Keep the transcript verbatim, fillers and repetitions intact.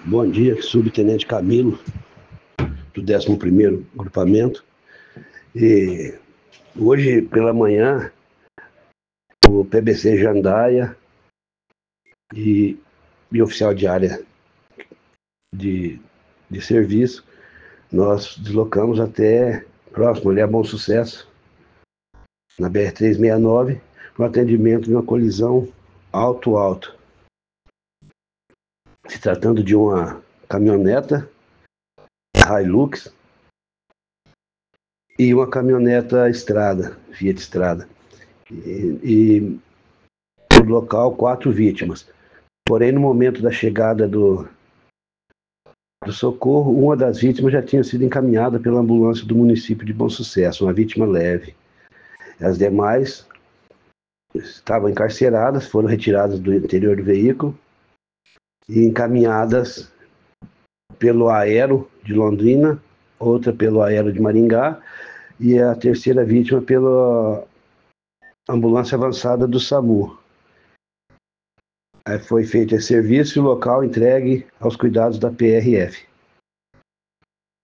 Bom dia, subtenente Camilo, do décimo primeiro Grupamento. E hoje, pela manhã, o P B C Jandaia e, e oficial de área de, de serviço, nós deslocamos até próximo, ali a Bom Sucesso, na B R trezentos e sessenta e nove, para o atendimento de uma colisão auto-alto. Se tratando de uma caminhoneta Hilux e uma caminhoneta Estrada, Fiat Estrada. E, e no local, quatro vítimas. Porém, no momento da chegada do, do socorro, uma das vítimas já tinha sido encaminhada pela ambulância do município de Bom Sucesso, uma vítima leve. As demais estavam encarceradas, foram retiradas do interior do veículo e encaminhadas pelo Aero de Londrina, outra pelo Aero de Maringá e a terceira vítima pela ambulância avançada do SAMU. Aí foi feito esse serviço e o local entregue aos cuidados da P R F.